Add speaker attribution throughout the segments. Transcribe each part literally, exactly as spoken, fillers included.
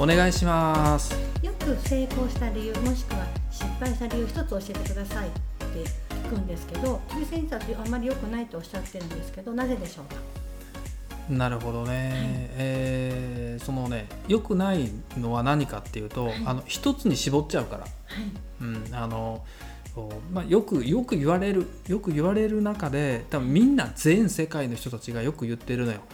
Speaker 1: お願いします。
Speaker 2: よく成功した理由もしくは失敗した理由一つ教えてくださいって聞くんですけど、鳥先生はあまり良くないとおっしゃってるんですけど、なぜでしょうか？
Speaker 1: なるほどね、はいえー、そのね良くないのは何かっていうと、はい、あの一つに絞っちゃうから、はいうん、あのまあ、よくよく言われるよく言われる中で多分みんな全世界の人たちがよく言ってるのよ、はい、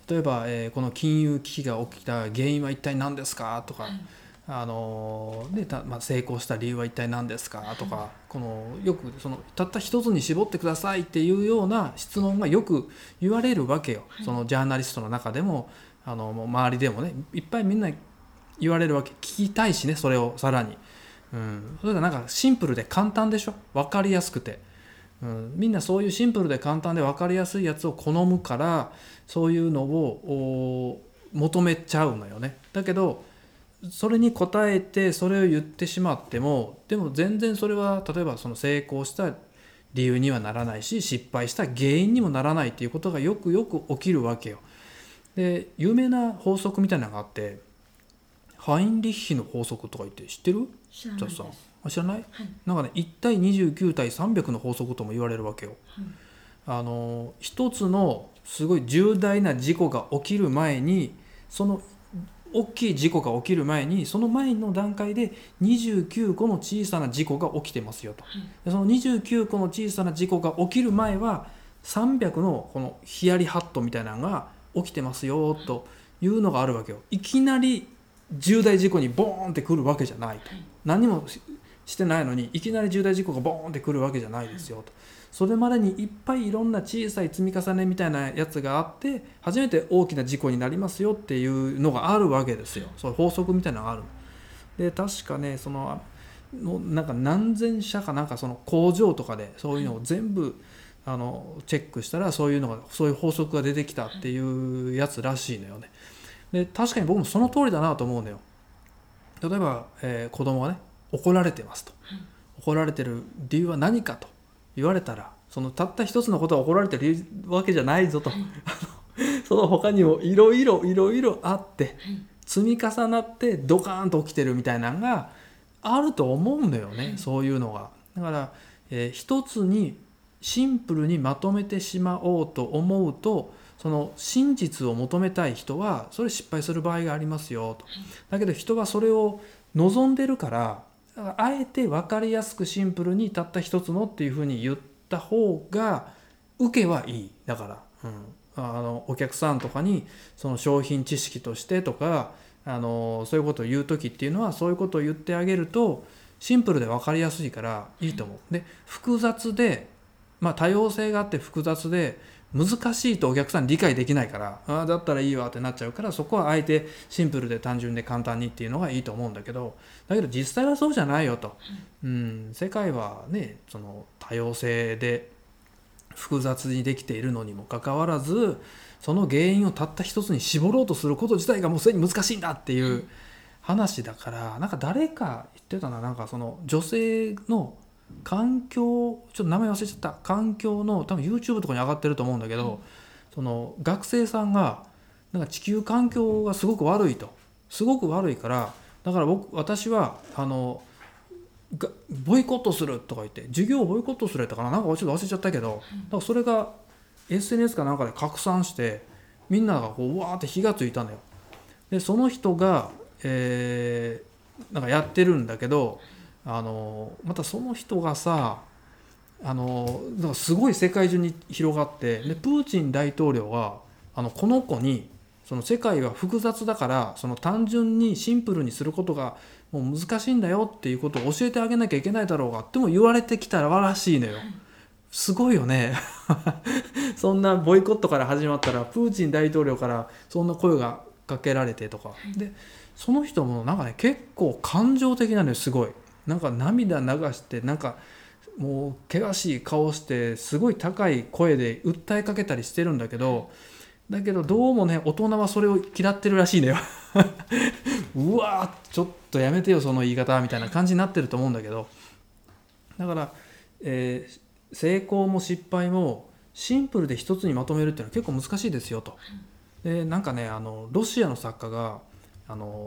Speaker 1: 例えば、えー、この金融危機が起きた原因は一体何ですかとか、はいあのでたまあ、成功した理由は一体何ですかとか、はい、このよくそのたった一つに絞ってくださいっていうような質問がよく言われるわけよ、はい、そのジャーナリストの中でもあの周りでもねいっぱいみんな言われるわけ。聞きたいしねそれをさらに、うん、それがなんかシンプルで簡単でしょ、分かりやすくて、うん、みんなそういうシンプルで簡単で分かりやすいやつを好むからそういうのを求めちゃうのよね。だけどそれに応えてそれを言ってしまってもでも全然それは例えばその成功した理由にはならないし失敗した原因にもならないっていうことがよくよく起きるわけよ。で有名な法則みたいなのがあってハインリッヒの法則とか言って知ってる？
Speaker 2: 知らないです。
Speaker 1: あ知らない？
Speaker 2: はい、
Speaker 1: なんかねいち対にじゅうきゅう対さんびゃくの法則とも言われるわけよ、はい、あの一つのすごい重大な事故が起きる前にその大きい事故が起きる前にその前の段階でにじゅうきゅうこの小さな事故が起きてますよと、はい、でそのにじゅうきゅうこの小さな事故が起きる前はさんびゃくのこのヒヤリハットみたいなのが起きてますよというのがあるわけよ。いきなり重大事故にボーンってくるわけじゃないと、はい、何もしてないのにいきなり重大事故がボーンってくるわけじゃないですよと、はい、それまでにいっぱいいろんな小さい積み重ねみたいなやつがあって初めて大きな事故になりますよっていうのがあるわけですよ。そういう法則みたいなのがある。で確かねそのなんか何千社かなんかその工場とかでそういうのを全部あのチェックしたらそういうのがそういう法則が出てきたっていうやつらしいのよね。で確かに僕もその通りだなと思うのよ。例えば、えー、子供がね怒られてますと、はい、怒られてる理由は何かと言われたらそのたった一つのことが怒られてるわけじゃないぞと、はい、その他にもいろいろいろいろあって、はい、積み重なってドカーンと起きてるみたいなのがあると思うんだよね、はい、そういうのが。だから、えー、一つにシンプルにまとめてしまおうと思うとその真実を求めたい人はそれ失敗する場合がありますよと。だけど人はそれを望んでるからあえて分かりやすくシンプルにたった一つのっていうふうに言った方が受けはいい。だから、うん、あのお客さんとかにその商品知識としてとかあのそういうことを言う時っていうのはそういうことを言ってあげるとシンプルで分かりやすいからいいと思う。で複雑で、まあ、多様性があって複雑で難しいとお客さん理解できないからああだったらいいわってなっちゃうからそこはあえてシンプルで単純で簡単にっていうのがいいと思うんだけどだけど実際はそうじゃないよと、うん、世界はねその多様性で複雑にできているのにもかかわらずその原因をたった一つに絞ろうとすること自体がもうすでに難しいんだっていう話だからなんか誰か言ってたななんかその女性の環境ちょっと名前忘れちゃった環境の多分 YouTube とかに上がってると思うんだけど、うん、その学生さんがなんか地球環境がすごく悪いとすごく悪いからだから僕私はあのボイコットするとか言って授業をボイコットするとかななんかちょっと忘れちゃったけど、うん、だからそれが エスエヌエス かなんかで拡散してみんながこううわーって火がついたのよ。でその人が、えー、なんかやってるんだけどあのまたその人がさあのだからすごい世界中に広がってでプーチン大統領があのこの子にその世界は複雑だからその単純にシンプルにすることがもう難しいんだよっていうことを教えてあげなきゃいけないだろうがっても言われてきたらしいのよ。すごいよねそんなボイコットから始まったらプーチン大統領からそんな声がかけられてとかでその人もなんかね結構感情的なのよ。すごいなんか涙流してなんかもう険しい顔してすごい高い声で訴えかけたりしてるんだけどだけどどうもね大人はそれを嫌ってるらしいのようわーちょっとやめてよその言い方みたいな感じになってると思うんだけどだから、えー、成功も失敗もシンプルで一つにまとめるっていうのは結構難しいですよと。でなんかねあのロシアの作家があの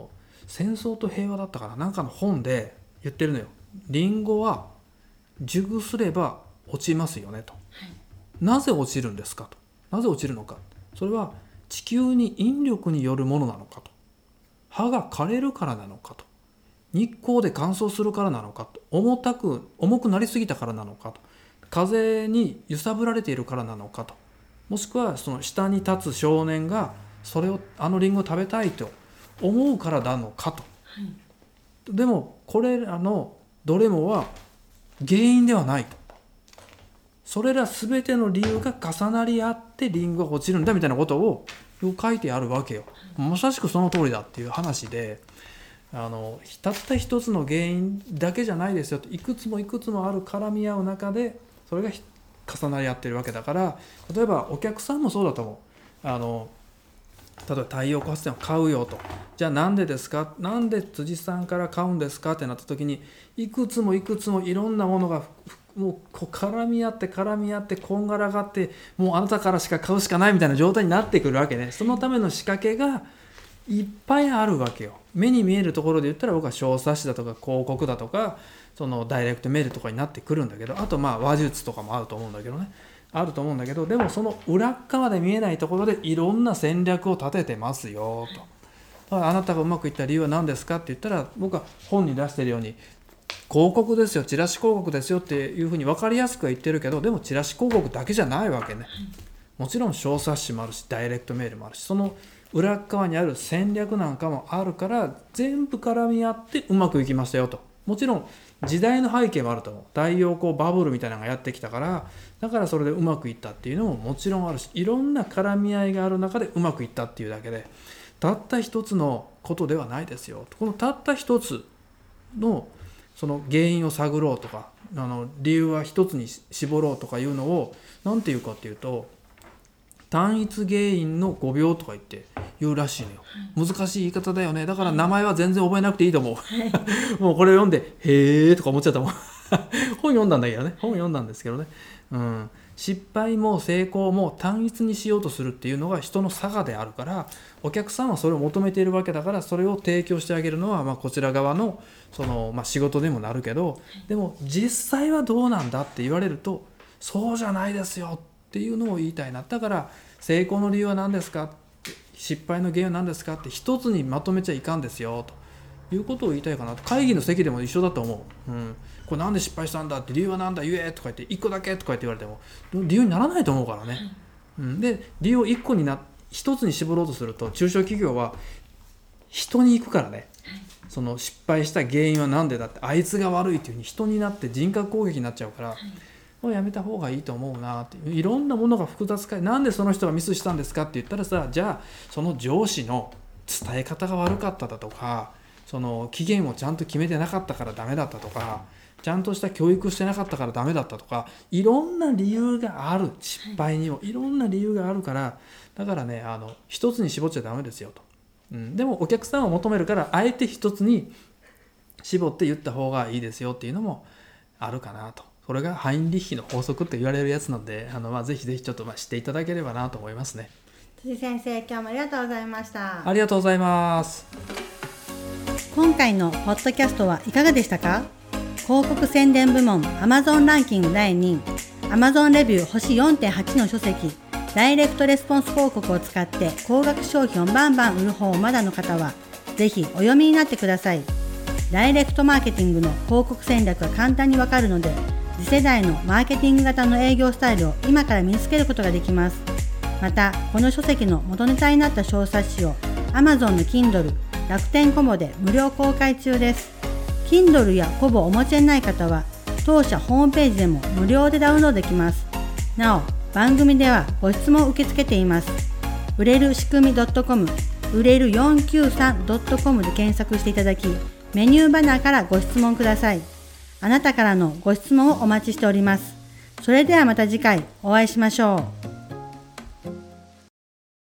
Speaker 1: 戦争と平和だったかな、なんかの本で言ってるのよ。リンゴは熟すれば落ちますよねと、はい、なぜ落ちるんですかと、なぜ落ちるのか、それは地球に引力によるものなのかと、葉が枯れるからなのかと、日光で乾燥するからなのかと、重たく重くなりすぎたからなのかと、風に揺さぶられているからなのかと、もしくはその下に立つ少年がそれをあのリンゴを食べたいと思うからなのかと、はい、でもこれらのどれもは原因ではないと、それら全ての理由が重なり合ってリンゴが落ちるんだみたいなことを書いてあるわけよ。まさしくその通りだっていう話で、あのたった一つの原因だけじゃないですよと、いくつもいくつもある絡み合う中でそれが重なり合ってるわけだから、例えばお客さんもそうだと思う。あの例えば太陽光発電を買うよと、じゃあなんでですか、なんで辻さんから買うんですかってなった時に、いくつもいくつもいろんなものがもうこう絡み合って絡み合ってこんがらがって、もうあなたからしか買うしかないみたいな状態になってくるわけね。そのための仕掛けがいっぱいあるわけよ。目に見えるところで言ったら僕は小冊子だとか広告だとかそのダイレクトメールとかになってくるんだけど、あとまあ話術とかもあると思うんだけどね、あると思うんだけど、でもその裏側で見えないところでいろんな戦略を立ててますよと。だからあなたがうまくいった理由は何ですかって言ったら、僕は本に出しているように広告ですよ、チラシ広告ですよっていうふうに分かりやすくは言ってるけど、でもチラシ広告だけじゃないわけね。もちろん小冊子もあるしダイレクトメールもあるし、その裏側にある戦略なんかもあるから、全部絡み合ってうまくいきましたよと。もちろん時代の背景もあると思う。太陽光バブルみたいなのがやってきたから、だからそれでうまくいったっていうのももちろんあるし、いろんな絡み合いがある中でうまくいったっていうだけで、たった一つのことではないですよ。このたった一つのその原因を探ろうとか、あの理由は一つに絞ろうとかいうのを何て言うかっていうと、単一原因のごびょうとか言って言うらしいのよ。難しい言い方だよね。だから名前は全然覚えなくていいと思う、はい、もうこれを読んでへーとか思っちゃったもん本読んだんだけどね本読んだんですけどね、うん、失敗も成功も単一にしようとするっていうのが人の差がであるから、お客さんはそれを求めているわけだから、それを提供してあげるのはまあこちら側のそのまあ仕事でもなるけど、でも実際はどうなんだって言われると、そうじゃないですよっていうのを言いたいな。だから成功の理由は何ですか、失敗の原因は何ですかって一つにまとめちゃいかんですよということを言いたいかなと。会議の席でも一緒だと思う、うん、これなんで失敗したんだって、理由は何だ言えとか言っていっこだけとか言って言われても理由にならないと思うからね、うん、で理由をいっこにな一つに絞ろうとすると、中小企業は人に行くからね、その失敗した原因は何でだって、あいつが悪いっていうふうに人になって人格攻撃になっちゃうから、もうやめた方がいいと思うなって。いろんなものが複雑化、なんでその人がミスしたんですかって言ったらさ、じゃあその上司の伝え方が悪かっただとか、その期限をちゃんと決めてなかったからダメだったとか、ちゃんとした教育してなかったからダメだったとか、いろんな理由がある。失敗にもいろんな理由があるから、だからね、あの一つに絞っちゃダメですよと、うん、でもお客さんを求めるから、あえて一つに絞って言った方がいいですよっていうのもあるかなと。これがハインリッヒの法則って言われるやつなので、あの、まあ、ぜひぜひちょっとまあ知っていただければなと思いますね。
Speaker 2: 辻先生、今日もありがとうございました。
Speaker 1: ありがとうございます。
Speaker 2: 今回のポッドキャストはいかがでしたか？広告宣伝部門 Amazon ランキングだいにい、Amazon レビュー星 よんてんはち の書籍、ダイレクトレスポンス広告を使って高額商品をバンバン売る方をまだの方は、ぜひお読みになってください。ダイレクトマーケティングの広告戦略が簡単にわかるので、次世代のマーケティング型の営業スタイルを今から身につけることができます。また、この書籍の元ネタになった小冊子を Amazon の Kindle、楽天コボで無料公開中です。Kindle やコボをお持ちでない方は、当社ホームページでも無料でダウンロードできます。なお、番組ではご質問を受け付けています。売れる仕組み .com、売れる よんきゅうさん .com で検索していただき、メニューバナーからご質問ください。あなたからのご質問をお待ちしております。それではまた次回お会いしましょう。